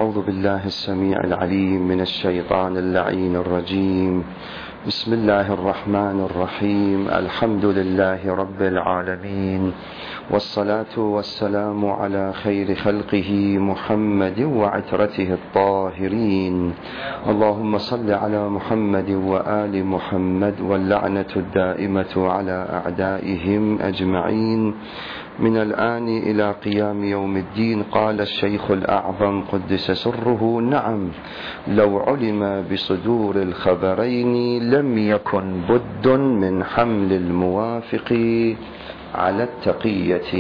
أعوذ بالله السميع العليم من الشيطان اللعين الرجيم. بسم الله الرحمن الرحيم. الحمد لله رب العالمين، والصلاة والسلام على خير خلقه محمد وعترته الطاهرين. اللهم صل على محمد وآل محمد، واللعنة الدائمة على أعدائهم أجمعين من الآن إلى قيام يوم الدين. قال الشيخ الأعظم قدس سره: نعم، لو علم بصدور الخبرين لم يكن بد من حمل الموافق على التقية.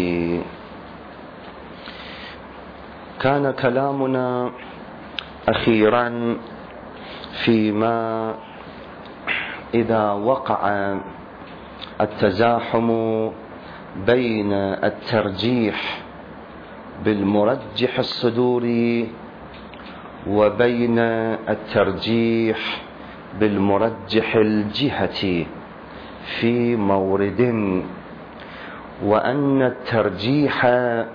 كان كلامنا أخيرا فيما إذا وقع التزاحم بين الترجيح بالمرجح الصدوري وبين الترجيح بالمرجح الجهتي في مورد، وأن الترجيح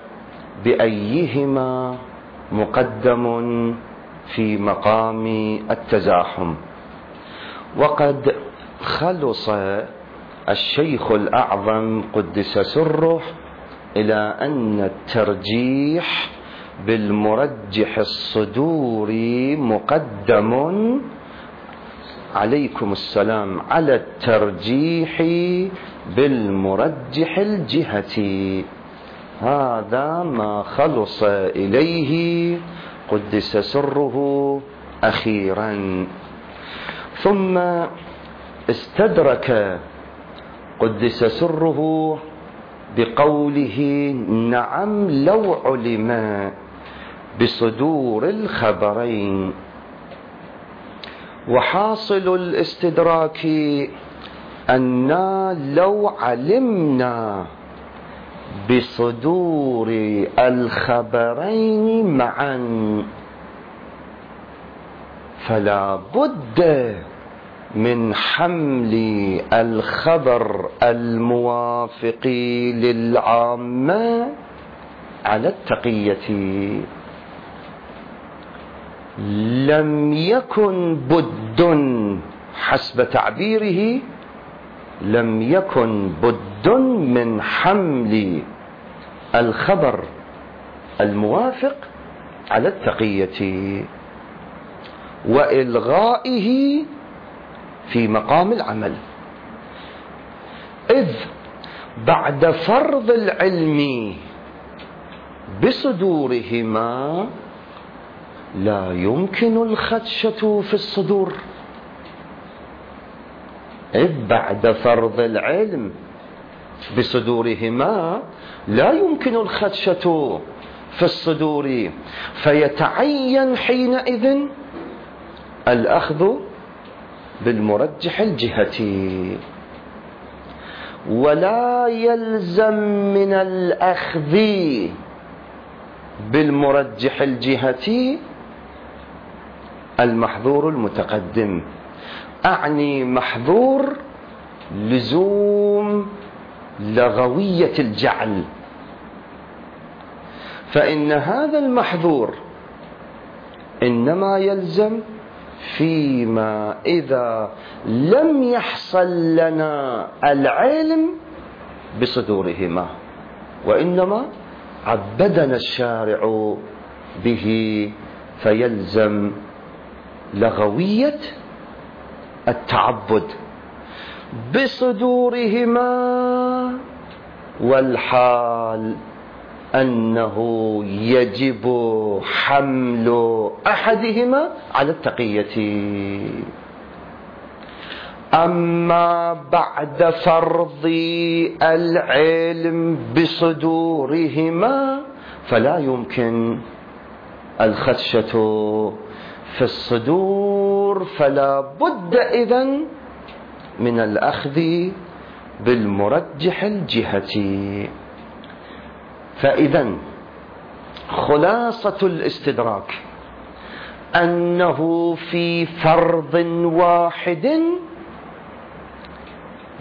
بأيهما مقدم في مقام التزاحم. وقد خلص الشيخ الأعظم قدس سره إلى أن الترجيح بالمرجح الصدوري مقدم، عليكم السلام، على الترجيح بالمرجح الجهتي. هذا ما خلص إليه قدس سره أخيرا. ثم استدرك قدس سره بقوله: نعم، لو علم بصدور الخبرين. وحاصل الاستدراك أننا لو علمنا بصدور الخبرين معا فلا بد من حمل الخبر الموافق للعامة على التقية. لم يكن بد، حسب تعبيره، لم يكن بد من حمل الخبر الموافق على التقية وإلغائه في مقام العمل، إذ بعد فرض العلم بصدورهما لا يمكن الخدشة في الصدور. إذ بعد فرض العلم بصدورهما لا يمكن الخدشة في الصدور، فيتعين حينئذ الأخذ بالمرجح الجهتي، ولا يلزم من الأخذ بالمرجح الجهتي المحظور المتقدم. أعني محظور لزوم لغوية الجعل، فإن هذا المحظور إنما يلزم فيما إذا لم يحصل لنا العلم بصدورهما، وإنما عبدنا الشارع به، فيلزم لغوية التعبد بصدورهما، والحال أنه يجب حمل أحدهما على التقية. أما بعد فرض العلم بصدورهما فلا يمكن الخدشة في الصدور، فلا بد إذن من الأخذ بالمرجح الجهتي. فإذن خلاصة الاستدراك أنه في فرض واحد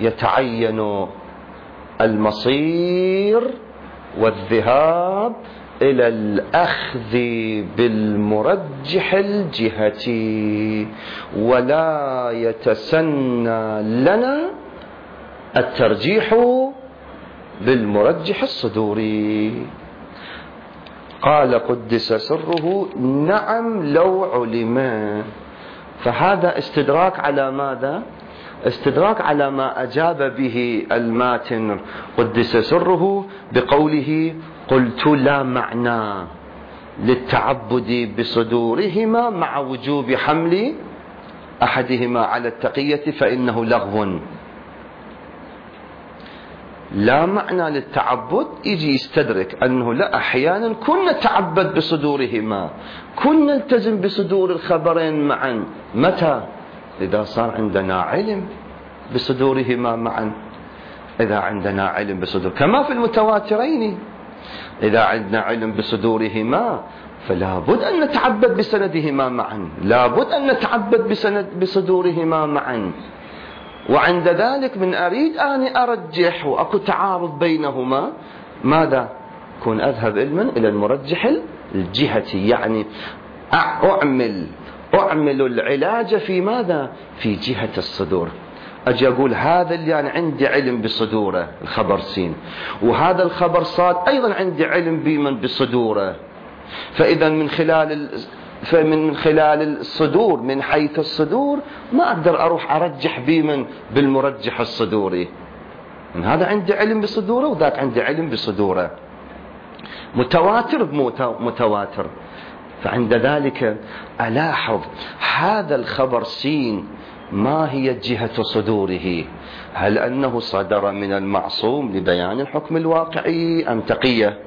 يتعين المصير والذهاب إلى الأخذ بالمرجح الجهتي، ولا يتسنى لنا الترجيح بالمرجح الصدوري. قال قدس سره: نعم لو علم. فهذا استدراك على ماذا؟ استدراك على ما أجاب به الماتن قدس سره بقوله: قلت لا معنى للتعبد بصدورهما مع وجوب حمل أحدهما على التقية فإنه لغو. لا معنى للتعبد، يجي يستدرك أنه لا، أحيانا كنا نتعبد بصدورهما، كنا نلتزم بصدور الخبرين معا. متى؟ إذا صار عندنا علم بصدورهما معا. إذا عندنا علم بصدور، كما في المتواترين، إذا عندنا علم بصدورهما فلا بد أن نتعبد بسندهما معا، لا بد أن نتعبد بصدورهما معا. وعند ذلك من أريد أن أرجح وأكو تعارض بينهما، ماذا؟ كون أذهب علما إلى المرجح الجهتي، يعني أعمل العلاج في ماذا؟ في جهة الصدور. أجي أقول هذا اللي يعني عندي علم بصدوره الخبر سين، وهذا الخبر صاد أيضا عندي علم بمن بصدوره، فإذا من خلال الصدور، من حيث الصدور ما أقدر أروح أرجح بمن بالمرجح الصدوري. من هذا عندي علم بصدوره وذاك عندي علم بصدوره، متواتر بمتواتر. فعند ذلك ألاحظ هذا الخبر سين ما هي جهة صدوره؟ هل أنه صدر من المعصوم لبيان الحكم الواقعي أم تقية؟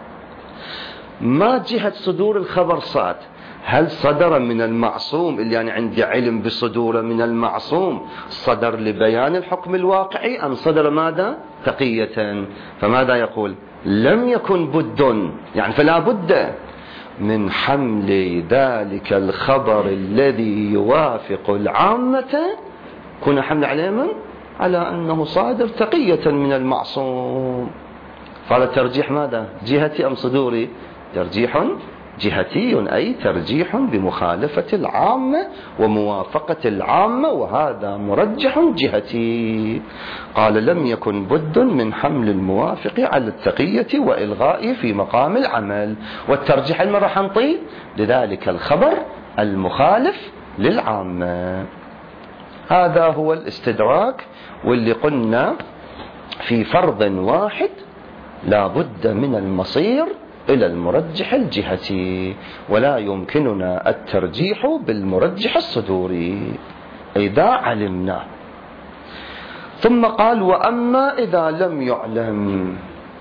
ما جهة صدور الخبر صاد؟ هل صدر من المعصوم اللي يعني عندي علم بصدوره من المعصوم، صدر لبيان الحكم الواقعي، أم صدر ماذا؟ تقية. فماذا يقول؟ لم يكن بد، يعني فلا بد من حمل ذلك الخبر الذي يوافق العامة، كنا حمل عليه من؟ على أنه صادر تقية من المعصوم. فهذا ترجيح ماذا؟ جهتي أم صدوري؟ ترجيح جهتي، أي ترجيح بمخالفة العامة وموافقة العامة، وهذا مرجح جهتي. قال: لم يكن بد من حمل الموافق على التقية وإلغائه في مقام العمل. والترجيح المرة حنطي لذلك الخبر المخالف للعامة. هذا هو الاستدراك، واللي قلنا في فرض واحد لا بد من المصير إلى المرجح الجهتي، ولا يمكننا الترجيح بالمرجح الصدوري إذا علمنا. ثم قال: وأما إذا لم يعلم.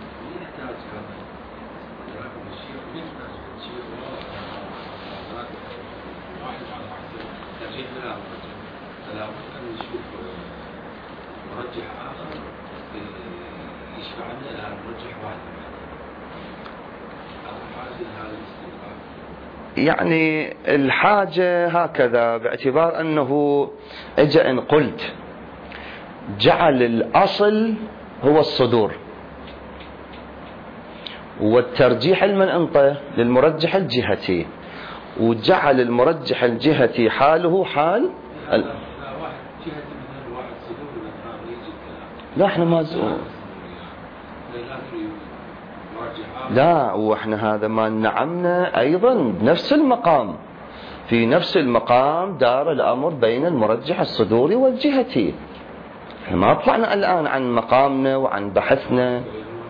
يعني الحاجة هكذا، باعتبار أنه إجا إن قلت جعل الأصل هو الصدور، والترجيح المنطق للمرجح الجهتي، وجعل المرجح الجهتي حاله حال لا احنا ما لا، واحنا هذا ما نعمنا ايضا بنفس المقام، في نفس المقام دار الامر بين المرجح الصدوري والجهتي. احنا ما طلعنا الان عن مقامنا وعن بحثنا،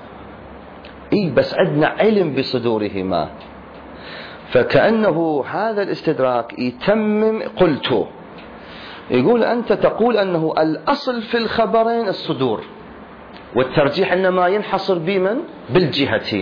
بس عندنا علم بصدورهما. فكأنه هذا الاستدراك يتمم قلته، يقول أنت تقول أنه الأصل في الخبرين الصدور، والترجيح إنما ينحصر بمن؟ بالجهة،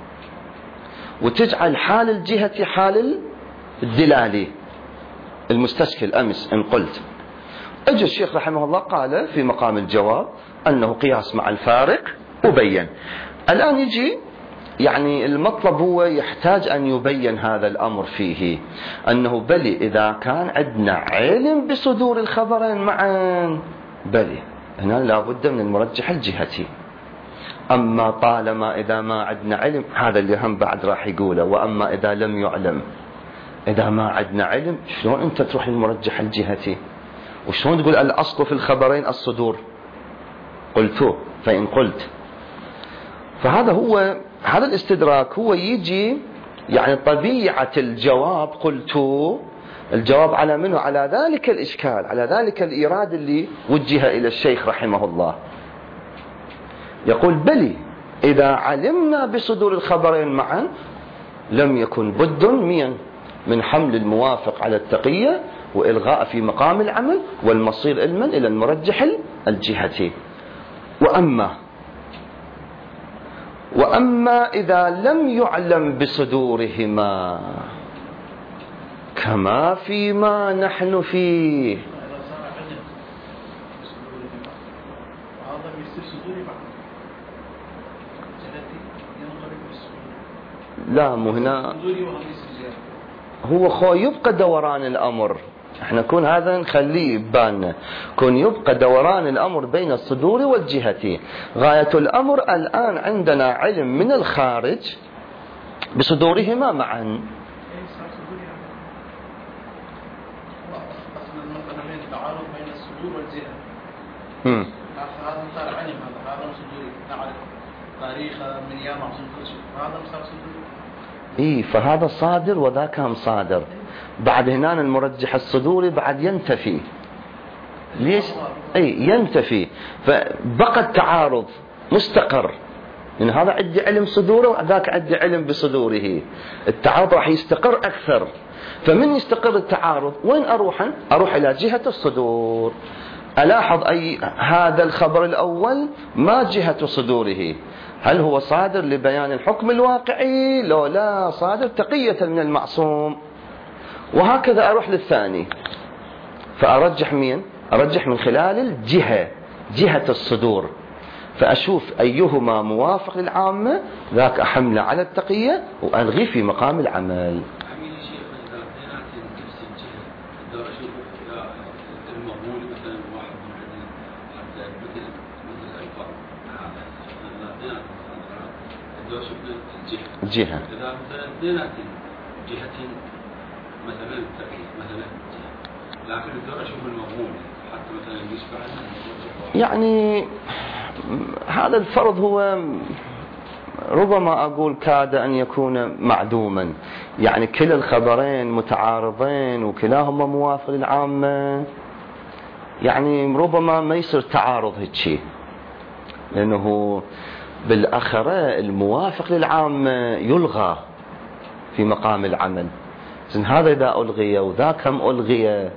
وتجعل حال الجهة حال الدلالي المستشكل. أمس إن قلت أجى الشيخ رحمه الله قال في مقام الجواب أنه قياس مع الفارق وبين. الآن يجي يعني المطلب هو يحتاج أن يبين هذا الأمر فيه، أنه بلي إذا كان عندنا علم بصدور الخبرين معا بلي هنا لا بد من المرجح الجهتي. أما طالما إذا ما عندنا علم، هذا اللي هم بعد راح يقوله. وأما إذا لم يعلم، إذا ما عندنا علم، شلون أنت تروح للمرجح الجهتي؟ وشلون تقول الأصل في الخبرين الصدور؟ قلت فإن قلت. فهذا هو، هذا الاستدراك هو يجي يعني طبيعة الجواب. قلت الجواب على منه؟ على ذلك الإشكال، على ذلك الإيراد اللي وجه إلى الشيخ رحمه الله. يقول بلي إذا علمنا بصدور الخبرين معا لم يكن بد من حمل الموافق على التقية وإلغاء في مقام العمل والمصير علما إلى المرجح الجهتي. وأما إذا لم يعلم بصدورهما كما فيما نحن فيه. لا، مو هنا هو يبقى دوران الأمر. احنا كون هذا نخليه ببالنا، كون يبقى دوران الأمر بين الصدور والجهة. غاية الأمر الآن عندنا علم من الخارج بصدورهما معا. هذا صار علم، هذا صدوري، نعرف تاريخ من ايام معصوم كل شيء، هذا صار صدوري. فهذا صادر وذاك هم صادر. بعد هنا المرجح الصدوري بعد ينتفي. ليش؟ ينتفي. فبقى التعارض مستقر، لأن هذا عندي علم صدوره وذاك عندي علم بصدوره. التعارض راح يستقر أكثر. فمن يستقر التعارض وين أروح إلى جهة الصدور. ألاحظ هذا الخبر الأول ما جهة صدوره، هل هو صادر لبيان الحكم الواقعي؟ لا، صادر تقية من المعصوم. وهكذا أروح للثاني، فأرجح مين؟ أرجح من خلال الجهة، جهة الصدور، فأشوف أيهما موافق للعامة ذاك أحمله على التقية وألغي في مقام العمل. جهة إذا مثلا جهة مثلا لكن بدي أشوف المضمون حتى مثلا يشبه. يعني هذا الفرض هو ربما أقول كاد أن يكون معدوما. يعني كلا الخبرين متعارضين وكلاهما موافق للعامة، يعني ربما ما يصير تعارض هيك، لأنه بالأخرة الموافق للعامة يلغى في مقام العمل. هذا إذا ألغي وذاك هم ألغي،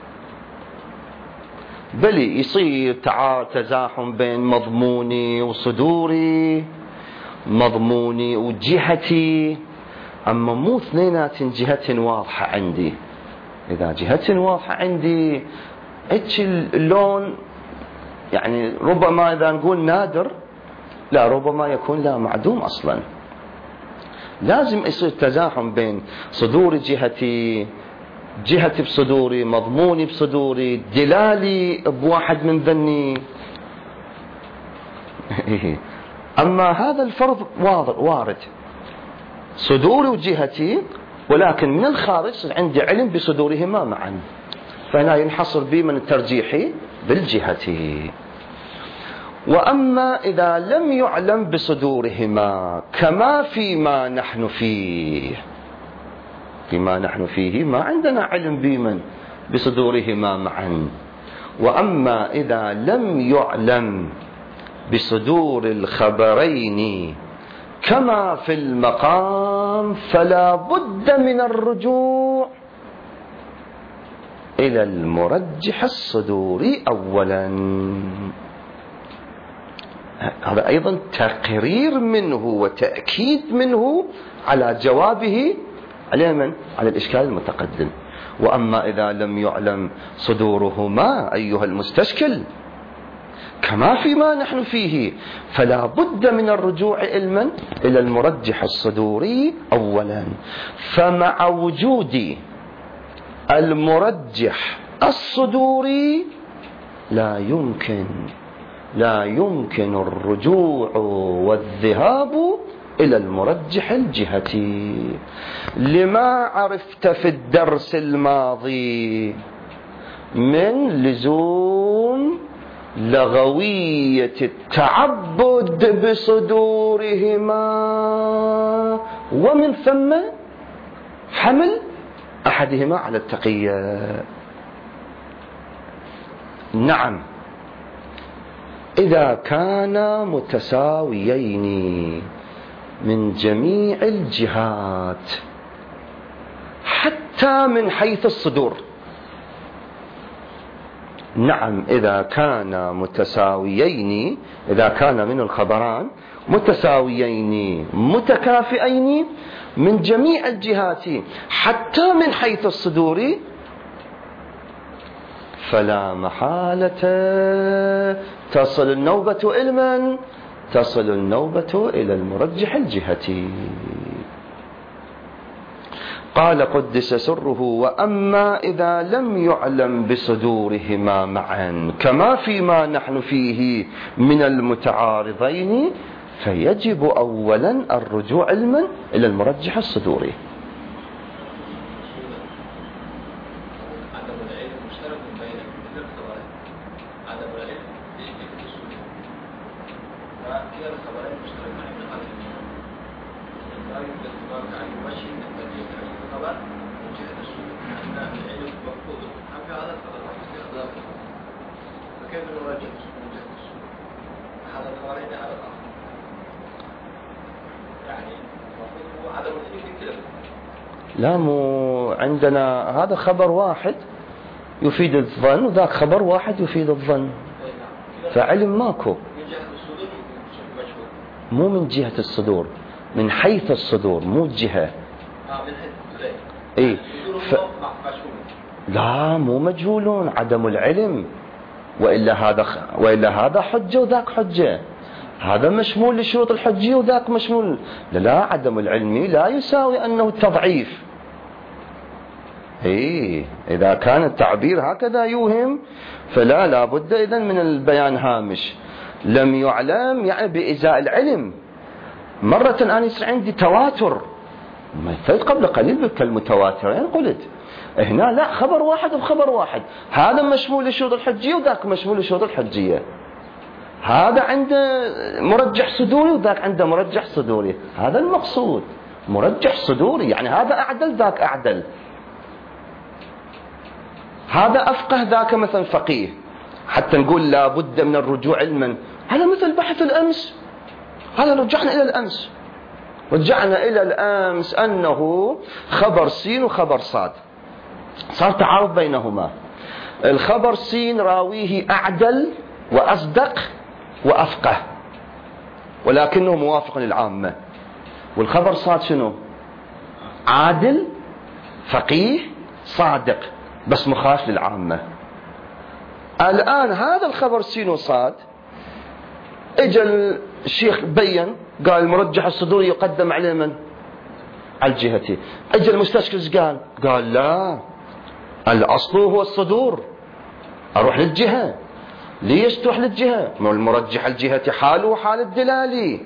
بل يصير تزاحم بين مضموني وصدوري، مضموني وجهتي. أما مو اثنينات جهة واضحة عندي. إذا جهة واضحة عندي هيك اللون، يعني ربما إذا نقول نادر، لا ربما يكون لا معدوم أصلا. لازم يصير تزاحم بين صدور جهتي، جهتي بصدوري، مضموني بصدوري، دلالي بواحد من ذني. أما هذا الفرض وارد، صدوري وجهتي، ولكن من الخارج عندي علم بصدورهما معا، فهنا ينحصر بي من الترجيح بالجهة. وأما إذا لم يعلم بصدورهما كما فيما نحن فيه، فيما نحن فيه ما عندنا علم بمن بصدورهما معا. وأما إذا لم يعلم بصدور الخبرين كما في المقام فلا بد من الرجوع إلى المرجح الصدوري أولا. هذا أيضا تقرير منه وتأكيد منه على جوابه على من؟ على الإشكال المتقدم. وأما إذا لم يعلم صدورهما أيها المستشكل كما فيما نحن فيه فلا بد من الرجوع إلى المرجح الصدوري أولا. فمع وجود المرجح الصدوري لا يمكن لا يمكن الرجوع والذهاب إلى المرجح الجهتي. لما عرفت في الدرس الماضي من لزوم لغوية التعبد بصدورهما، ومن ثم حمل أحدهما على التقية. نعم، إذا كانا متساويين من جميع الجهات حتى من حيث الصدور. نعم، إذا كان متساويين، إذا كان من الخبران متساويين متكافئين من جميع الجهات حتى من حيث الصدور، فلا محالة تصل النوبة إلى من؟ تصل النوبة إلى المرجح الجهتي. قال قدس سره: وأما إذا لم يعلم بصدورهما معا كما فيما نحن فيه من المتعارضين، فيجب أولا الرجوع علما إلى المرجح الصدوري. لا، مو عندنا هذا خبر واحد يفيد الظن وذاك خبر واحد يفيد الظن، فعلم ماكو. مو من جهة الصدور، من حيث الصدور، مو جهة. إيه لا، مو مجهولون، عدم العلم، وإلا هذا حجة وذاك حجة، هذا مشمول لشروط الحجية وذاك مشمول. لا، عدم العلم لا يساوي أنه تضعيف. إيه، إذا كان التعبير هكذا يوهم فلا بد إذن من البيان هامش. لم يعلم يعني بإزاء العلم. مرة أنا يصير عندي تواتر، مثلت قبل قليل بالكلمة متواترين، قلت هنا لا، خبر واحد وخبر واحد، هذا مشمول لشروط الحجية وذاك مشمول لشروط الحجية، هذا عنده مرجح صدوري وذاك عنده مرجح صدوري. هذا المقصود، مرجح صدوري يعني هذا أعدل ذاك أعدل، هذا أفقه ذاك مثلا فقيه، حتى نقول لا بد من الرجوع علما. هذا مثل بحث الأمس، هذا رجعنا إلى الأمس، رجعنا إلى الأمس أنه خبر سين وخبر صاد صار تعارض بينهما. الخبر سين راويه أعدل وأصدق وأفقه ولكنه موافق للعامة، والخبر صاد شنو؟ عادل فقيه صادق بس مخالف للعامة. الآن هذا الخبر سين وصاد اجى الشيخ بين قال المرجح الصدوري يقدم على من؟ على الجهتي. اجى المستشكل قال لا، الأصل هو الصدور، أروح للجهة. ليش تروح للجهة؟ المرجح الجهتي حاله وحال الدلالي.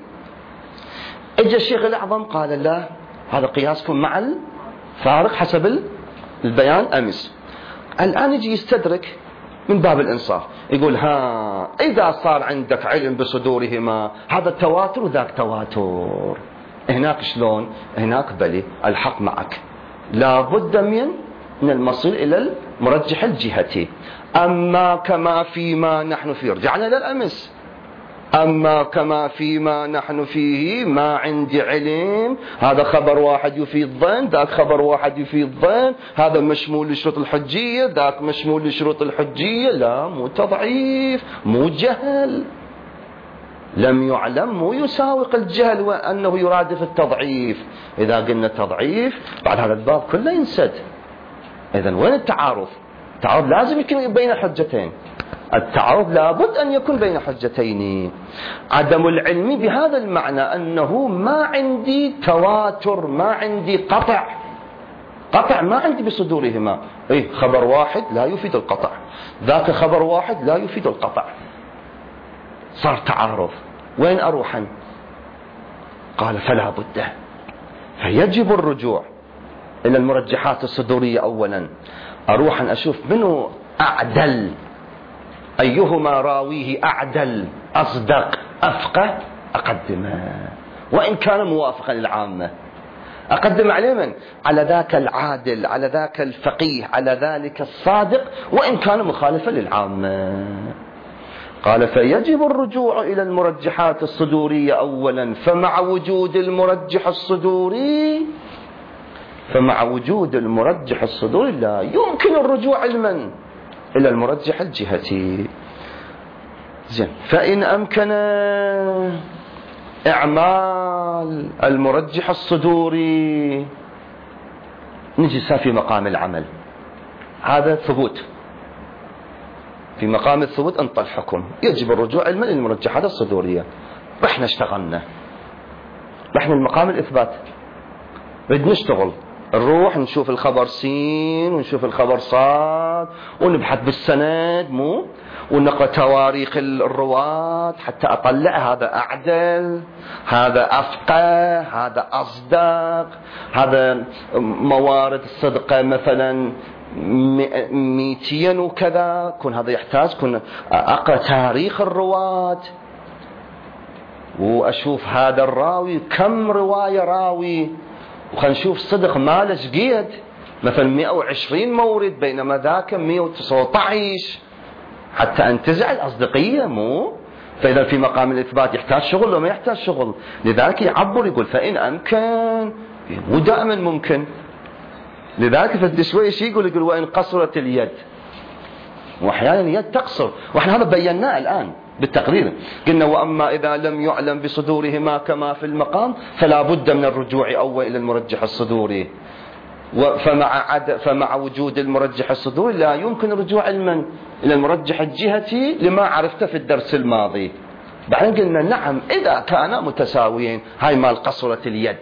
اجى الشيخ الأعظم قال لا، هذا قياسكم مع الفارق حسب البيان أمس. الآن يجي يستدرك من باب الإنصاف، يقول ها إذا صار عندك علم بصدورهما هذا تواتر وذاك تواتر، هناك شلون؟ هناك بلي الحق معك، لا بد من المصير إلى المرجح الجهتي. أما كما فيما نحن فيه، رجعنا إلى الأمس، أما كما فيما نحن فيه ما عندي علم، هذا خبر واحد يفيد ظن، ذاك خبر واحد يفيد ظن، هذا مشمول لشروط الحجية ذاك مشمول لشروط الحجية. لا، مو تضعيف، مو جهل. لم يعلم مو يساوق الجهل وأنه يرادف التضعيف. إذا قلنا تضعيف بعد هذا الباب كله ينسد. إذن وين التعارض؟ التعارض لازم يكون بين حجتين، التعارض لابد أن يكون بين حجتين. عدم العلم بهذا المعنى أنه ما عندي تواتر، ما عندي قطع ما عندي بصدورهما. خبر واحد لا يفيد القطع، ذاك خبر واحد لا يفيد القطع. صار تعارض، وين أروح؟ قال فلا بد، فيجب الرجوع إلى المرجحات الصدورية أولا. أروح أن أشوف منه أعدل، أيهما راويه أعدل أصدق أفقه أقدمه، وإن كان موافقا للعامة أقدم عليه من؟ على ذاك العادل، على ذاك الفقيه، على ذلك الصادق، وإن كان مخالفا للعامة. قال فيجب الرجوع إلى المرجحات الصدورية أولا، فمع وجود المرجح الصدوري لا يمكن الرجوع علما إلى المرجح الجهتي. زين، فإن أمكن إعمال المرجح الصدوري، نجي في مقام العمل، هذا ثبوت. في مقام الثبوت أنطى الحكم، يجب الرجوع علما للمرجحات الصدورية. رحنا اشتغلنا، رحنا المقام الإثبات، بدنا نشتغل، نروح نشوف الخبر سين ونشوف الخبر صاد ونبحث بالسند ونقرأ تواريخ الرواة حتى أطلع هذا أعدل، هذا أفقه، هذا أصدق، هذا موارد الصدقة مثلا 200 وكذا، كن هذا يحتاج كن أقرأ تاريخ الرواة وأشوف هذا الراوي كم رواية راوي، وخلنا نشوف صدق ماله شقيد، مثلا 120 مورد بينما ذاك 119 حتى أنتزع الأصدقية فإذا في مقام الإثبات يحتاج شغل وما يحتاج شغل. لذلك يعبر يقول فإن أمكن، مو دائما ممكن. لذلك فد شوي شيء يقول وإن قصرت اليد، وأحيانا اليد تقصر، وإحنا هذا بيناه الآن بالتقرير. قلنا وأما إذا لم يعلم بصدورهما كما في المقام فلا بد من الرجوع أول إلى المرجح الصدوري، فمع وجود المرجح الصدوري لا يمكن الرجوع علما إلى المرجح الجهتي لما عرفته في الدرس الماضي. بعدين قلنا نعم إذا كانا متساويين، هاي مال قصرت اليد،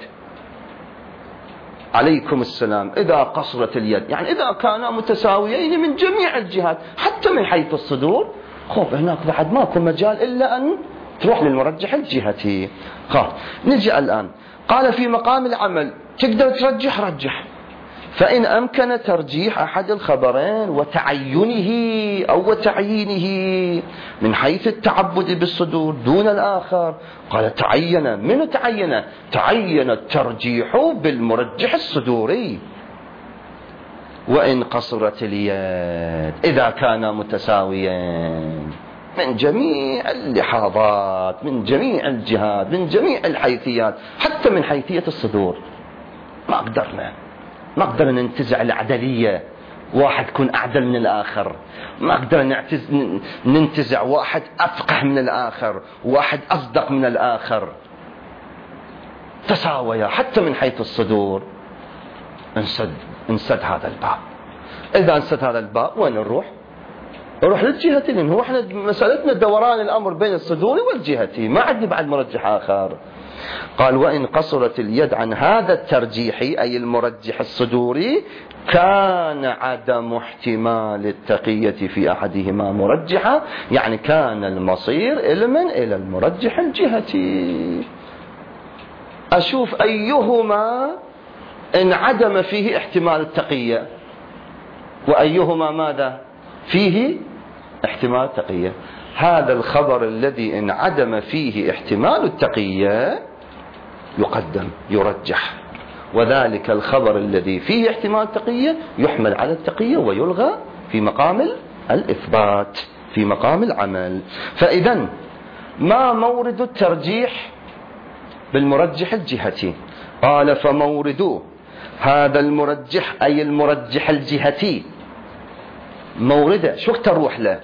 عليكم السلام، إذا قصرت اليد يعني إذا كانا متساويين من جميع الجهات حتى من حيث الصدور، خوف هناك بعد ماكو مجال إلا أن تروح للمرجح الجهتي. نجي الآن، قال في مقام العمل تقدر ترجح، رجح. فإن أمكن ترجيح أحد الخبرين وتعينه أو تعيينه من حيث التعبد بالصدور دون الآخر، قال تعين. من تعين الترجيح بالمرجح الصدوري وإن قصرت اليد، إذا كان متساويين من جميع اللحاظات، من جميع الجهات، من جميع الحيثيات، حتى من حيثية الصدور. ما قدرنا ننتزع العدلية، واحد يكون أعدل من الآخر، ما قدرنا ننتزع واحد أفقه من الآخر، واحد أصدق من الآخر، تساويا حتى من حيث الصدور. انسد هذا الباب. إذا انسد هذا الباب وين نروح للجهتين، لأن هو احنا مسألتنا دوران الأمر بين الصدور والجهتي، ما عندي بعد مرجح آخر. قال وإن قصرت اليد عن هذا الترجيح أي المرجح الصدوري كان عدم احتمال التقية في أحدهما مرجحا، يعني كان المصير إلى المرجح الجهتي. أشوف أيهما انعدم فيه احتمال التقية وأيهما ماذا فيه احتمال التقية. هذا الخبر الذي انعدم فيه احتمال التقية يقدم يرجح، وذلك الخبر الذي فيه احتمال التقية يحمل على التقية ويلغى في مقام الإثبات في مقام العمل. فإذا ما مورد الترجيح بالمرجح الجهتي؟ قال فمورد هذا المرجح أي المرجح الجهتي، مورده شو تروح له؟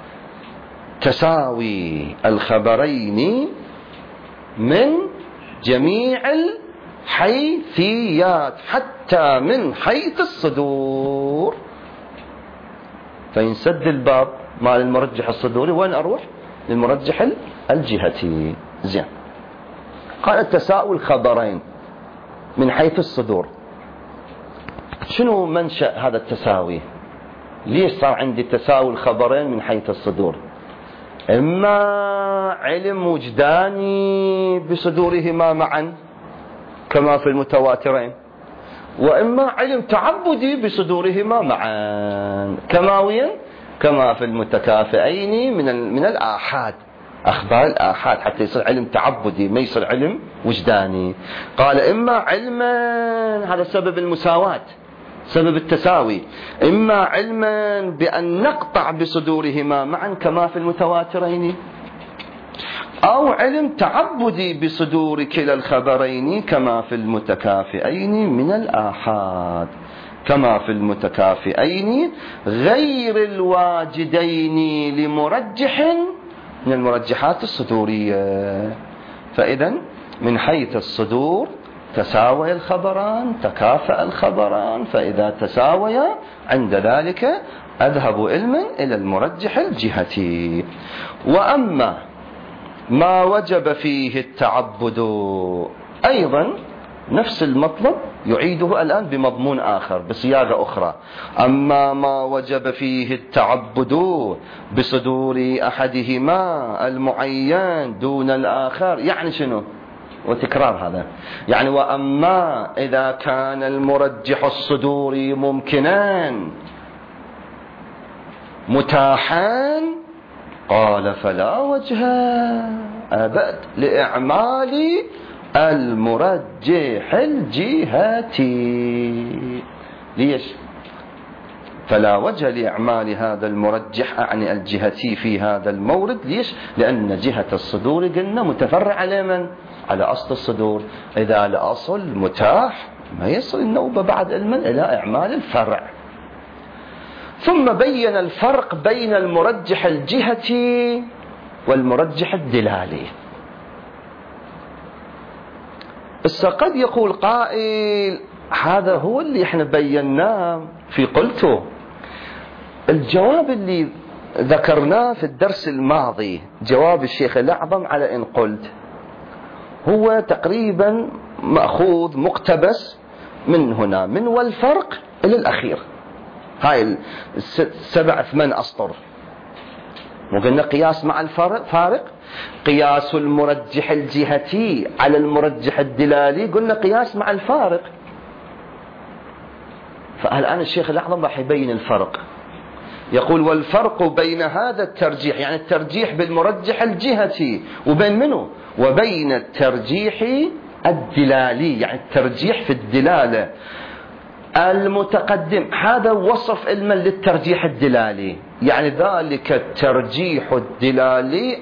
تساوي الخبرين من جميع الحيثيات حتى من حيث الصدور. فينسد الباب مع المرجح الصدوري، وين أروح؟ للمرجح الجهتي. زين، قال تساوي الخبرين من حيث الصدور. شنو منشأ هذا التساوي؟ ليش صار عندي تساوي الخبرين من حيث الصدور؟ إما علم وجداني بصدورهما معا كما في المتواترين، وإما علم تعبدي بصدورهما معا كما في المتكافئين من الآحاد، أخبار الآحاد، حتى يصير علم تعبدي ما يصير علم وجداني. قال إما علما، هذا سبب المساواة، سبب التساوي، إما علما بأن نقطع بصدورهما معا كما في المتواترين، أو علم تعبدي بصدور كلا الخبرين كما في المتكافئين من الآحاد، كما في المتكافئين غير الواجدين لمرجح من المرجحات الصدورية. فإذا من حيث الصدور تساوي الخبران، تكافأ الخبران، فإذا تساويا عند ذلك أذهب علما إلى المرجح الجهتي. وأما ما وجب فيه التعبد أيضا نفس المطلب يعيده الآن بمضمون آخر بصياغة أخرى. أما ما وجب فيه التعبد بصدور أحدهما المعين دون الآخر، يعني شنو؟ وتكرار هذا، يعني وأما إذا كان المرجح الصدوري ممكنان متاحان، قال فلا وجه أبد لإعمال المرجح الجهتي. ليش؟ فلا وجه لإعمال هذا المرجح أعني الجهتي في هذا المورد. ليش؟ لأن جهة الصدور قلنا متفرع على من؟ على أصل الصدور. إذا الأصل متاح ما يصل النوبة بعد علما إلى إعمال الفرع. ثم بين الفرق بين المرجح الجهتي والمرجح الدلالي. بس قد يقول قائل هذا هو اللي احنا بيناه في قلته. الجواب اللي ذكرناه في الدرس الماضي، جواب الشيخ الأعظم على إن قلت، هو تقريبا مأخوذ مقتبس من هنا، من والفرق إلى الأخير، هاي 7-8 أسطر. وقلنا قياس مع الفارق، قياس المرجح الجهتي على المرجح الدلالي، قلنا قياس مع الفارق. فالآن الشيخ الأعظم راح يبين الفرق، يقول والفرق بين هذا الترجيح، يعني الترجيح بالمرجح الجهتي، وبين منه؟ وبين الترجيح الدلالي، يعني الترجيح في الدلالة المتقدم. هذا وصف علما للترجيح الدلالي، يعني ذلك الترجيح الدلالي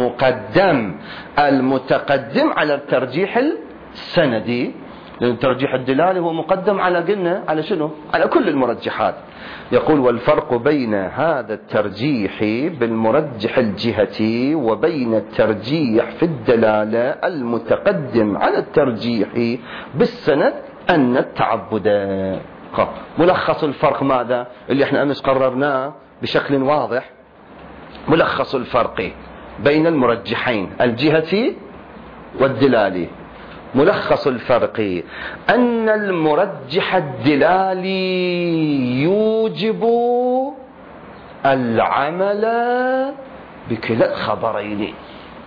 المتقدم على الترجيح السندي، لأن الترجيح الدلالي هو مقدم على، قلنا على شنو؟ على كل المرجحات. يقول والفرق بين هذا الترجيح بالمرجح الجهتي وبين الترجيح في الدلالة المتقدم على الترجيح بالسند أن التعبد. ملخص الفرق ماذا؟ اللي احنا أمس قررناه بشكل واضح. ملخص الفرق بين المرجحين الجهتي والدلالي، ملخص الفرق أن المرجح الدلالي يوجب العمل بكلا الخبرين.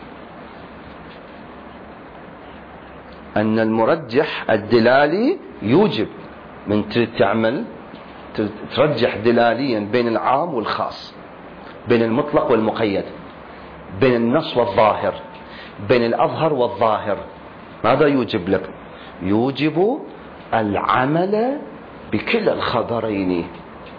أن المرجح الدلالي يوجب، من تعمل ترجح دلاليا بين العام والخاص، بين المطلق والمقيد، بين النص والظاهر، بين الأظهر والظاهر. ماذا يوجب لك؟ يوجب العمل بكلا الخبرين،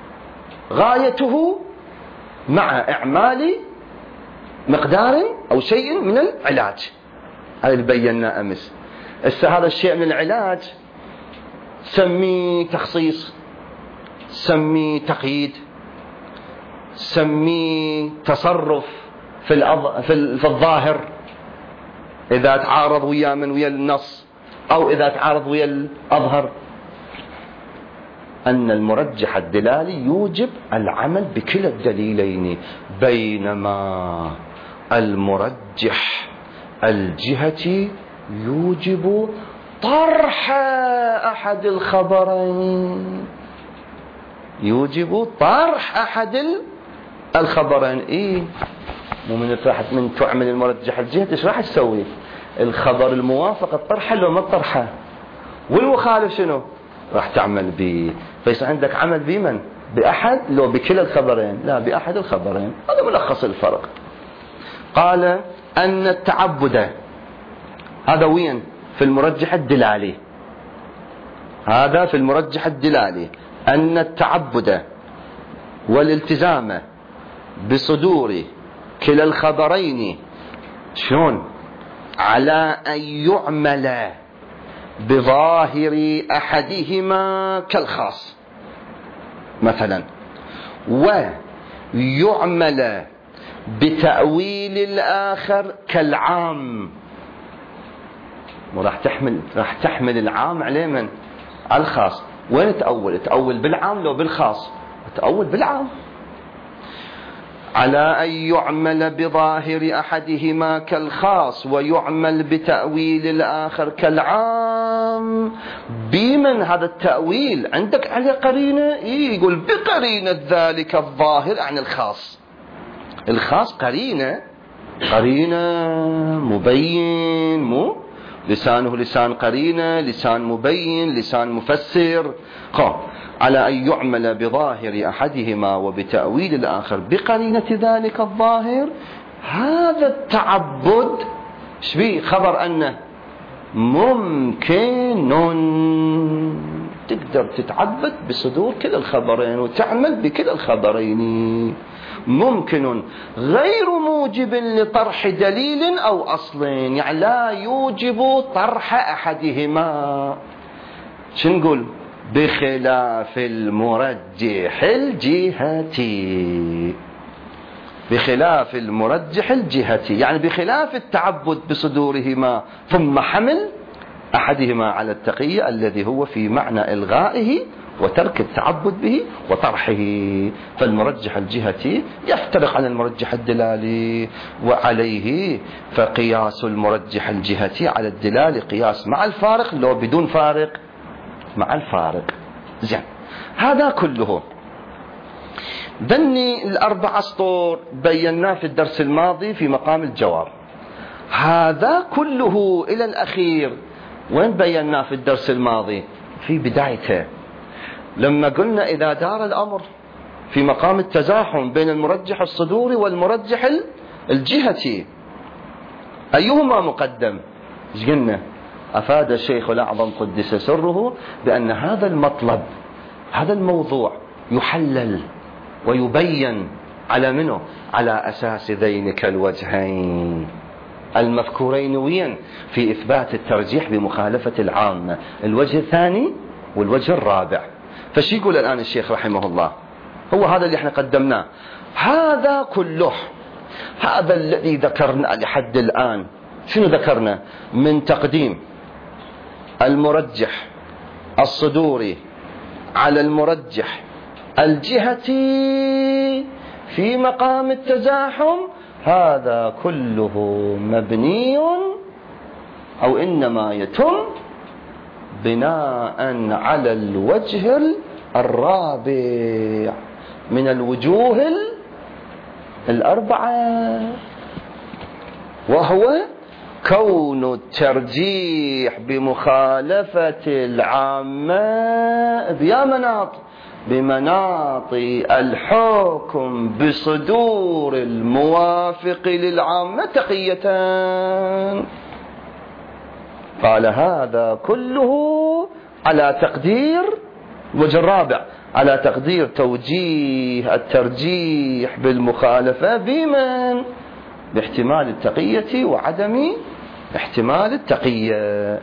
غايته مع إعمال مقدار أو شيء من العلاج. هذا اللي بينا أمس. هذا الشيء من العلاج سميه تخصيص، سميه تقييد، سميه تصرف في الظاهر، إذا تعارض ويا النص، أو إذا تعارض ويا الأظهر. أن المرجح الدلالي يوجب العمل بكلا الدليلين، بينما المرجح الجهتي يوجب طرح أحد الخبرين. يوجب طرح أحد الخبرين. مو من تعمل المرجح الجهة ايش راح تسوي؟ الخبر الموافق الطرحة لو ما الطرحة، والمخالف شنو راح تعمل به. فيصير عندك عمل بمن؟ بأحد لو بكلا الخبرين؟ لا، بأحد الخبرين. هذا ملخص الفرق. قال أن التعبد هذا وين؟ في المرجح الدلالي. هذا في المرجح الدلالي أن التعبد والالتزام بصدور كلا الخبرين شلون؟ على أن يعمل بظاهر أحدهما كالخاص مثلا، ويعمل بتأويل الآخر كالعام. وراح تحمل العام عليه من؟ على الخاص. وين تأول؟ تأول بالعام لو بالخاص؟ تأول بالعام. على أن يعمل بظاهر أحدهما كالخاص ويعمل بتأويل الآخر كالعام. بمن هذا التأويل؟ عندك عليه قرينة؟ يقول بقرينة ذلك الظاهر عن الخاص. الخاص قرينة مبين، مو لسانه لسان قرينة، لسان مبين، لسان مفسر. على أن يعمل بظاهر أحدهما وبتأويل الآخر بقرينة ذلك الظاهر. هذا التعبد شبيه خبر أنه ممكن، تقدر تتعبد بصدور كلا الخبرين وتعمل بكلا الخبرين. ممكن غير موجب لطرح دليل أو أصل، يعني لا يوجب طرح أحدهما. شو نقول؟ بخلاف المرجح الجهتي. بخلاف المرجح الجهتي يعني بخلاف التعبد بصدورهما ثم حمل أحدهما على التقية الذي هو في معنى إلغائه وترك التعبد به وطرحه. فالمرجح الجهتي يفترق عن المرجح الدلالي، وعليه فقياس المرجح الجهتي على الدلالي قياس مع الفارق لو بدون فارق مع الفارق. زين، هذا كله ذني الأربع أسطور بيناه في الدرس الماضي في مقام الجواب. هذا كله إلى الأخير وين بيناه في الدرس الماضي؟ في بدايته، لما قلنا إذا دار الأمر في مقام التزاحم بين المرجح الصدوري والمرجح الجهتي أيهما مقدم؟ ايش قلنا؟ أفاد الشيخ الأعظم قدس سره بأن هذا المطلب، هذا الموضوع يحلل ويبين على منه؟ على أساس ذينك الوجهين المذكورين وين؟ في إثبات الترجيح بمخالفة العامة، الوجه الثاني والوجه الرابع. فشي يقول الآن الشيخ رحمه الله؟ هو هذا اللي احنا قدمناه. هذا كله، هذا الذي ذكرنا لحد الآن، شنو ذكرنا؟ من تقديم المرجح الصدوري على المرجح الجهتي في مقام التزاحم، هذا كله مبني أو إنما يتم بناء على الوجه الرابع من الوجوه الأربعة، وهو كون الترجيح بمخالفة العامة بمناط الحكم بصدور الموافق للعامة تقيتان. قال هذا كله على تقدير وجه الرابع، على تقدير توجيه الترجيح بالمخالفة بمن؟ باحتمال التقية وعدم احتمال التقية.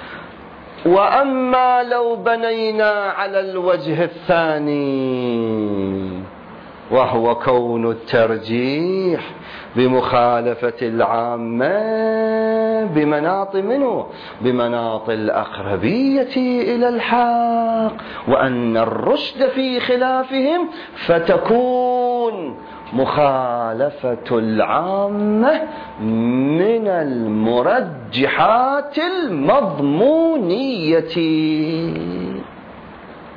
وأما لو بنينا على الوجه الثاني وهو كون الترجيح بمخالفة العامة بمناط منه؟ بمناط الأقربية إلى الحق، وأن الرشد في خلافهم فتكون مخالفة العامة من المرجحات المضمونية.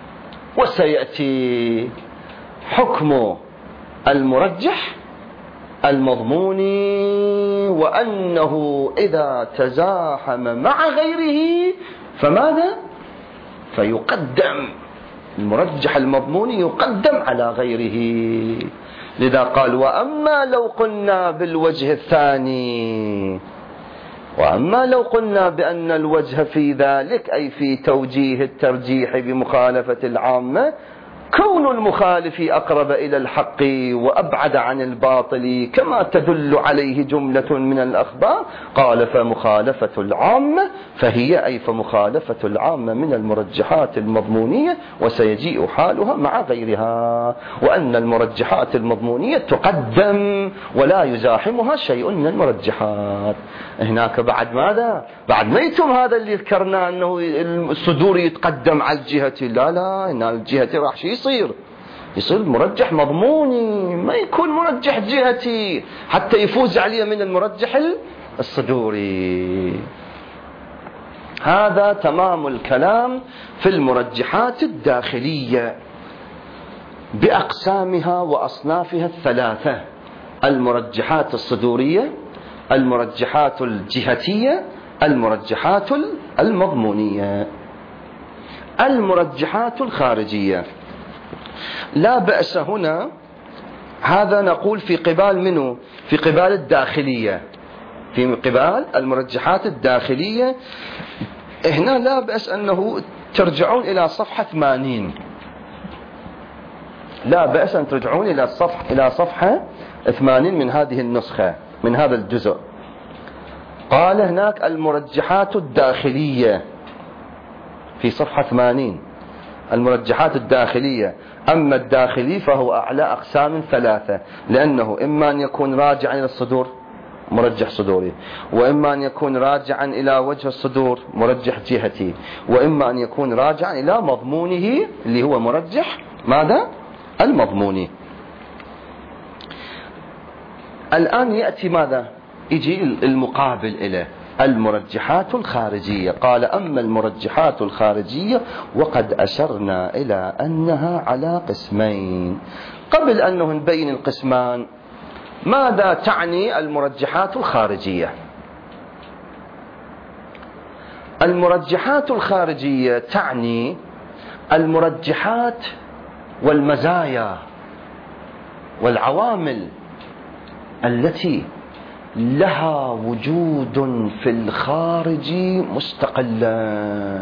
وسيأتي حكم المرجح المضموني، وأنه إذا تزاحم مع غيره فماذا؟ فيقدم، المرجح المضموني يقدم على غيره. لذا قال وأما لو قلنا بالوجه الثاني، وأما لو قلنا بأن الوجه في ذلك أي في توجيه الترجيح بمخالفة العامة كون المخالف أقرب إلى الحق وأبعد عن الباطل كما تدل عليه جملة من الأخبار، قال فمخالفة العامة فهي أي فمخالفة العامة من المرجحات المضمونية، وسيجيء حالها مع غيرها، وأن المرجحات المضمونية تقدم ولا يزاحمها شيء من المرجحات. هناك بعد ماذا؟ بعد ما يتم هذا اللي ذكرنا أنه الصدور يتقدم على الجهة، لا إن الجهة راح يصير مرجح مضموني، ما يكون مرجح جهتي حتى يفوز عليه من المرجح الصدوري. هذا تمام الكلام في المرجحات الداخلية بأقسامها وأصنافها الثلاثة: المرجحات الصدورية، المرجحات الجهتية، المرجحات المضمونية. المرجحات الخارجية لا بأس هنا، هذا نقول في قبال منه؟ في قبال الداخلية، في قبال المرجحات الداخلية. هنا لا بأس أنه ترجعون إلى صفحة 80، لا بأس أن ترجعون إلى صفحة 80 من هذه النسخة من هذا الجزء. قال هناك المرجحات الداخلية في صفحة 80، المرجحات الداخلية. أما الداخلي فهو أعلى أقسام ثلاثة، لأنه إما أن يكون راجعا إلى الصدور مرجح صدوري، وإما أن يكون راجعا إلى وجه الصدور مرجح جهتي، وإما أن يكون راجعا إلى مضمونه اللي هو مرجح ماذا؟ المضموني. الآن يأتي ماذا؟ يجي المقابل إليه المرجحات الخارجية. قال أما المرجحات الخارجية وقد أشرنا إلى أنها على قسمين. قبل أنه نبين القسمان، ماذا تعني المرجحات الخارجية؟ المرجحات الخارجية تعني المرجحات والمزايا والعوامل التي لها وجود في الخارج مستقلا،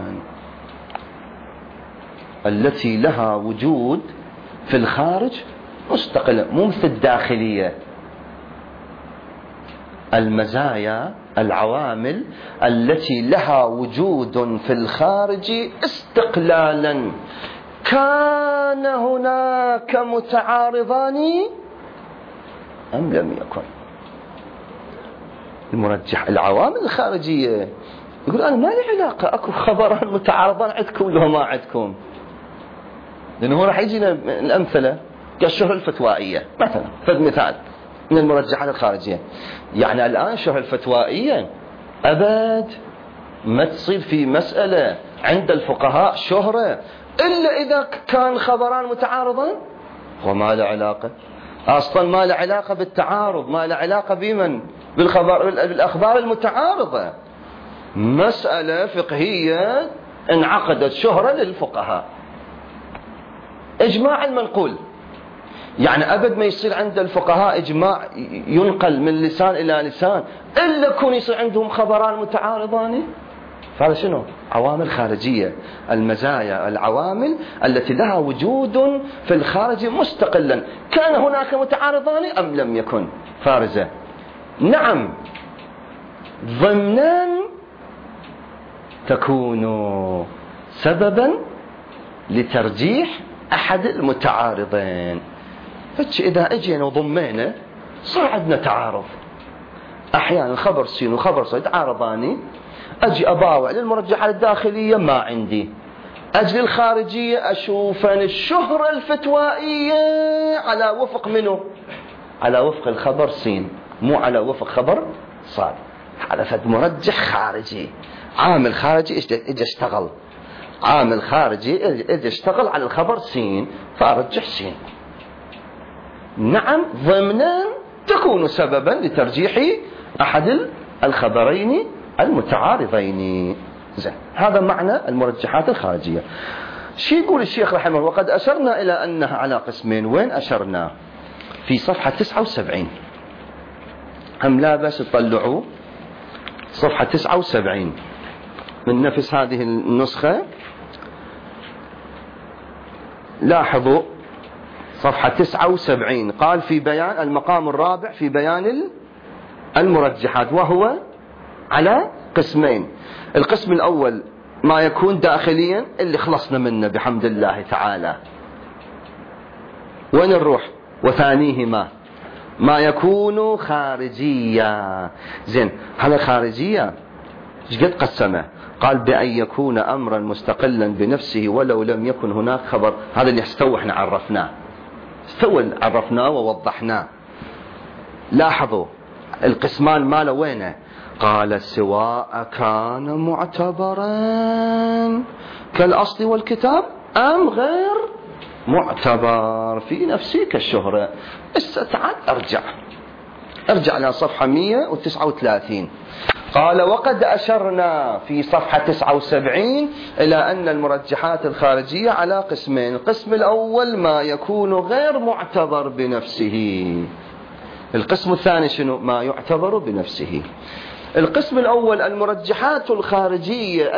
التي لها وجود في الخارج مستقلا، مو مثل الداخلية. المزايا العوامل التي لها وجود في الخارج استقلالا، كان هناك متعارضان أم لم يكن. المرجح العوامل الخارجية يقول أنا ما لي علاقة، أكو خبران متعارضان عندكم لو ما عندكم، لأنه راح يجينا الأمثلة كالشهرة الفتوائية مثلا، فد مثال من المرجحات الخارجية. يعني الآن الشهرة الفتوائية أبد ما تصير في مسألة عند الفقهاء شهرة إلا إذا كان خبران متعارضان، وما له علاقة أصلا، ما له علاقة بالتعارض، ما له علاقة بمن؟ بالأخبار المتعارضة. مسألة فقهية انعقدت شهرة للفقهاء، إجماع المنقول. يعني أبد ما يصير عند الفقهاء إجماع ينقل من لسان إلى لسان إلا يكون يصير عندهم خبران متعارضان. فهذا شنو؟ عوامل خارجية، المزايا العوامل التي لها وجود في الخارج مستقلا، كان هناك متعارضان أم لم يكن. فارزة نعم، ضمنا تكون سببا لترجيح أحد المتعارضين. إذا اجينا وضمينا صار عندنا تعارض، أحيانا خبر سين وخبر صاد يتعارضان، أجي أباوع للمرجحات الداخلية ما عندي، أجي للخارجية أشوف أن الشهرة الفتوائية على وفق منه؟ على وفق الخبر سين، مو على وفق خبر صاد. هذا فد مرجح خارجي، عامل خارجي إجا اشتغل، عامل خارجي إجا اشتغل على الخبر سين فأرجح سين. نعم ضمنا تكون سببا لترجيح أحد الخبرين المتعارضين. زين، هذا معنى المرجحات الخارجية. شو يقول الشيخ رحمه الله؟ وقد أشرنا إلى أنها على قسمين. وين أشرنا؟ في صفحة 79. هم لا بس تطلعوا صفحة 79 من نفس هذه النسخة. لاحظوا صفحة 79 قال في بيان المقام الرابع في بيان المرجحات، وهو على قسمين. القسم الأول ما يكون داخليا اللي خلصنا منه بحمد الله تعالى. وين نروح؟ وثانيهما ما يكون خارجيا. زين، هذا خارجية ايش قد قسمه؟ قال بأن يكون أمرا مستقلا بنفسه ولو لم يكن هناك خبر. هذا اللي احنا عرفناه ووضحناه. لاحظوا القسمان ماله وينه؟ قال سواء كان معتبرا كالأصل والكتاب أم غير معتبر في نفسه كالشهرة. تعال ارجع إلى صفحة 139. قال وقد أشرنا في صفحة 79 إلى أن المرجحات الخارجية على قسمين. القسم الأول ما يكون غير معتبر بنفسه. القسم الثاني شنو؟ ما يعتبر بنفسه. القسم الأول المرجحات الخارجية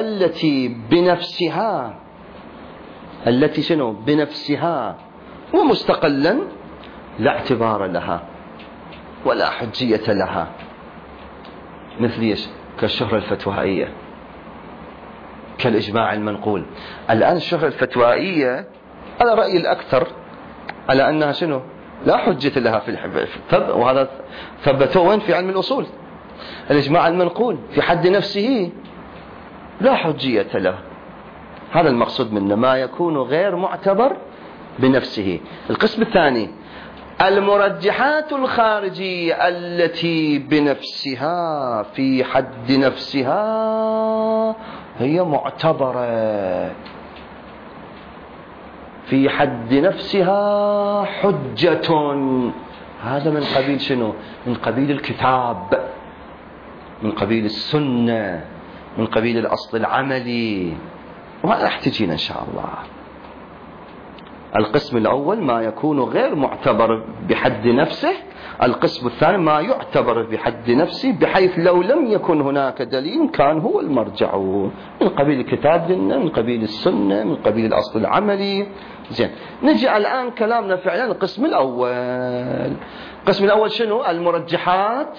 التي شنو؟ بنفسها ومستقلا لا اعتبار لها ولا حجية لها، مثل ايش؟ كالشهرة الفتوائية، كالإجماع المنقول. الآن الشهرة الفتوائية على رأي الأكثر على أنها شنو؟ لا حجة لها في وهذا ثبتوه وين؟ في علم الأصول. الإجماع المنقول في حد نفسه لا حجية له. هذا المقصود منه ما يكون غير معتبر بنفسه. القسم الثاني المرجحات الخارجية التي بنفسها في حد نفسها هي معتبرة، في حد نفسها حجة. هذا من قبيل شنو؟ من قبيل الكتاب، من قبيل السنة، من قبيل الأصل العملي، وهذا راح تجينا إن شاء الله. القسم الأول ما يكون غير معتبر بحد نفسه. القسم الثاني ما يعتبر بحد نفسه بحيث لو لم يكن هناك دليل كان هو المرجع، من قبيل الكتاب لنا، من قبيل السنة، من قبيل الأصل العملي. زين، نجي الآن كلامنا فعلا القسم الأول. القسم الأول شنو؟ المرجحات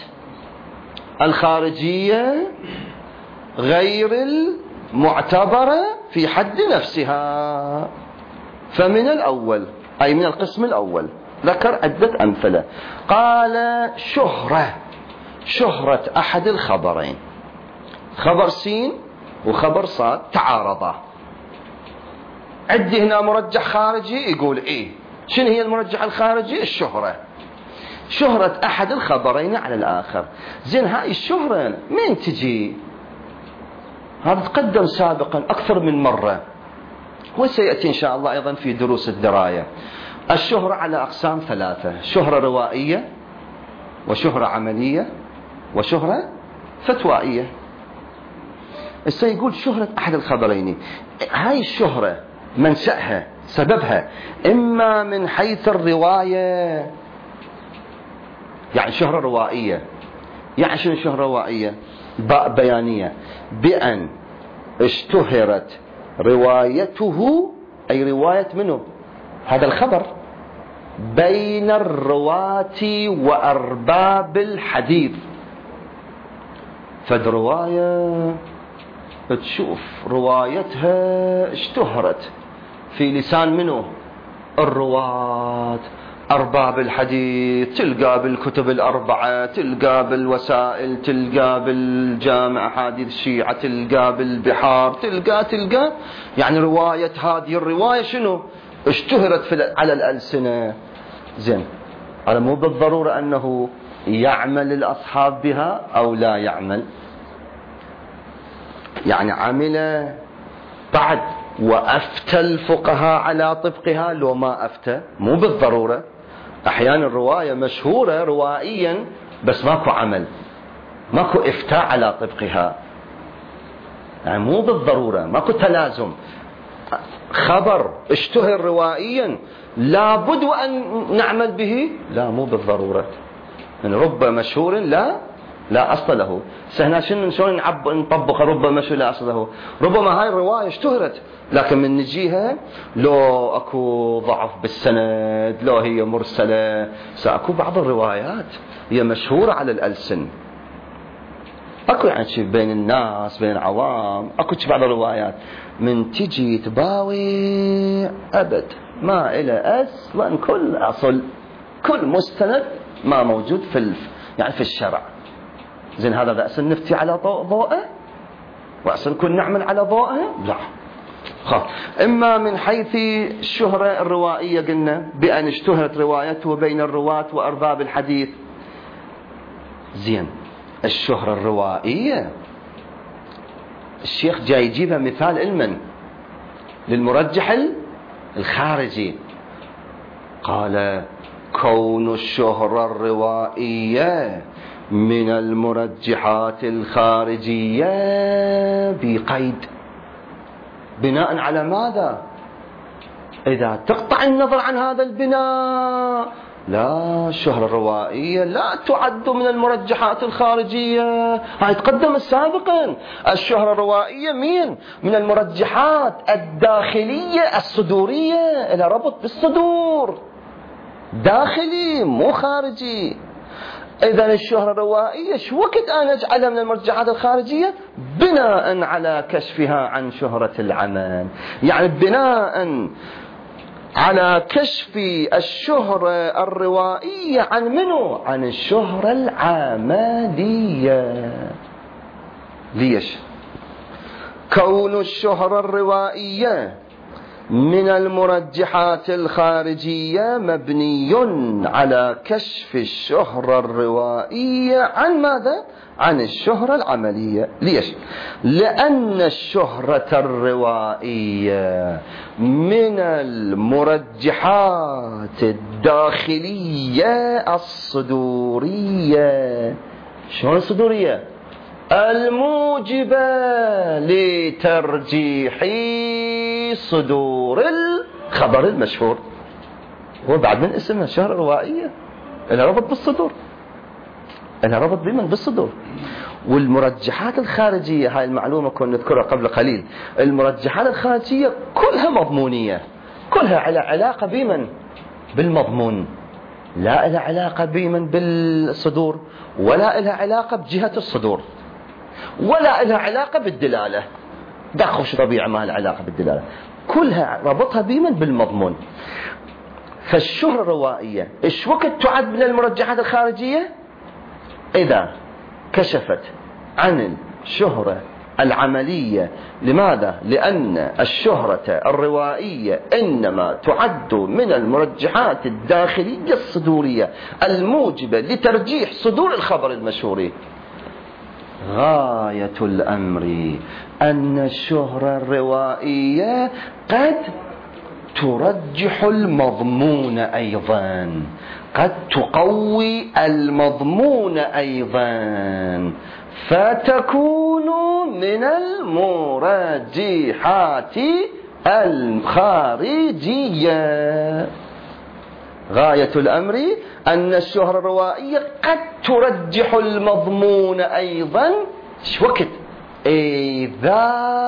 الخارجية غير المعتبرة في حد نفسها. فمن الأول أي من القسم الأول ذكر عدة أمثلة. قال شهرة أحد الخبرين، خبر سين وخبر صاد تعارضا. عندي هنا مرجح خارجي يقول إيه؟ شنو هي المرجح الخارجي؟ شهرة أحد الخبرين على الآخر. زين، هاي الشهرة من تجي؟ هذا تقدم سابقا أكثر من مرة وسيأتي إن شاء الله أيضا في دروس الدراية. الشهرة على أقسام ثلاثة: شهرة روائية، وشهرة عملية، وشهرة فتوائية. يقول شهرة أحد الخبرين. هاي الشهرة منشأها سببها إما من حيث الرواية، يعني شهرة روائية. يعني شنو شهرة روائية؟ باء بيانية، بأن اشتهرت روايته، أي رواية منه هذا الخبر، بين الرواة وأرباب الحديث. فد رواية تشوف روايتها اشتهرت في لسان منه الرواة أرباب الحديث، تلقى بالكتب الأربعة، تلقى بالوسائل، تلقى بالجامع أحاديث الشيعة، تلقى بالبحار، تلقى يعني رواية هذه الرواية شنو؟ اشتهرت على الألسنة. زين، هذا مو بالضرورة أنه يعمل الأصحاب بها أو لا يعمل، يعني عمل بعد وأفتى الفقهاء على طبقها لو ما أفتى، مو بالضرورة أحيانا الرواية مشهورة روائيا بس ماكو عمل، ماكو إفتاء على طبقها، يعني مو بالضرورة، ماكو تلازم. خبر اشتهر روائيا لابد أن نعمل به، لا مو بالضرورة. يعني رب مشهور لا أصل له. سهنا شلون نطبق رب مشهور لا أصل له؟ ربما هاي الرواية اشتهرت لكن من نجيها لو أكو ضعف بالسند، لو هي مرسلة، سأكو بعض الروايات هي مشهورة على الألسن، أكو يعني شيء بين الناس بين العوام، أكو بعض الروايات من تجي تباوي أبد ما إلى أصلا كل أصل كل مستند ما موجود يعني في الشرع. زين هذا رأس نفتي على ضوءه وأصلا كل نعمل على ضوءه؟ لا. إما من حيث الشهرة الروائية قلنا بأن اشتهرت روايته بين الرواة وأرباب الحديث. زين الشهرة الروائية الشيخ جاي يجيبها مثال علما للمرجح الخارجي. قال كون الشهرة الروائية من المرجحات الخارجية بقيد. بناء على ماذا؟ إذا تقطع النظر عن هذا البناء لا، الشهرة الروائية لا تعد من المرجحات الخارجية. هاي تقدم سابقا. الشهرة الروائية من المرجحات الداخلية الصدورية، لها ربط بالصدور، داخلي مو خارجي. إذا الشهرة الروائية شو وقت أنا أجعلها من المرجحات الخارجية؟ بناء على كشفها عن شهرة العمل، يعني بناء على كشف الشهرة الروائية عن منو؟ عن الشهرة العملية. ليش؟ كون الشهرة الروائية من المرجحات الخارجية مبني على كشف الشهرة الروائية عن ماذا؟ عن الشهرة العملية. ليش؟ لأن الشهرة الروائية من المرجحات الداخلية الصدورية. شلون الصدورية؟ الموجبة لترجيح صدور الخبر المشهور. هو بعد من اسمها الشهرة الروائية، لها ربط بالصدور، لها ربط بالصدور. والمرجحات الخارجية، هاي المعلومة كنا نذكرها قبل قليل، المرجحات الخارجية كلها مضمونية، كلها على علاقة بمن؟ بالمضمون، لا لها علاقة بمن؟ بالصدور، ولا لها علاقة بجهة الصدور، ولا لها علاقة بالدلالة. دخل شو طبيعة ما لها علاقة بالدلالة، كلها ربطها بمن؟ بالمضمون. فالشهرة الروائية ايش وقت تعد من المرجحات الخارجية؟ إذا كشفت عن الشهرة العملية. لماذا؟ لأن الشهرة الروائية إنما تعد من المرجحات الداخلية الصدورية الموجبة لترجيح صدور الخبر المشهور. غاية الأمر أن الشهرة الروائية قد ترجح المضمون أيضا، قد تقوي المضمون أيضا، فتكون من المرجحات الخارجية. غاية الأمر أن الشهرة الروائية قد ترجح المضمون أيضا. شو وقت؟ إذا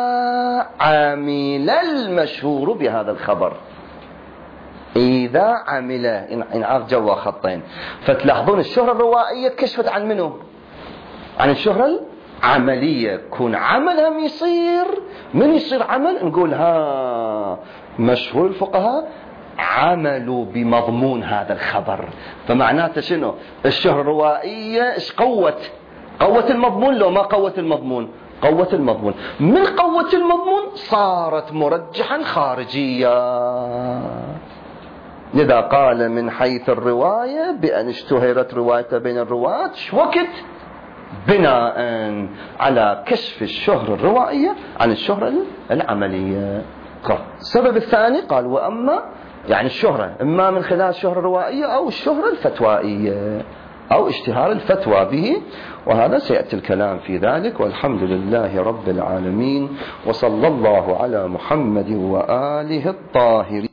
عمل المشهور بهذا الخبر، إذا عمل إن جوا خطين. فتلاحظون الشهرة الروائية كشفت عن منه؟ عن الشهرة العملية. كون عملها يصير من يصير عمل نقول ها مشهور الفقهاء عملوا بمضمون هذا الخبر. فمعناته شنو؟ الشهرة الروائية ايش قوت المضمون؟ لو ما قوت المضمون قوت المضمون. من قوة المضمون صارت مرجحا خارجيا. لذا قال من حيث الرواية بأن اشتهرت رواية بين الرواة وقت بناء على كشف الشهرة الروائية عن الشهرة العملية. السبب الثاني قال وأما يعني الشهرة إما من خلال الشهرة الروائية أو الشهرة الفتوائية أو اشتهار الفتوى به، وهذا سيأتي الكلام في ذلك. والحمد لله رب العالمين، وصلى الله على محمد وآله الطاهرين.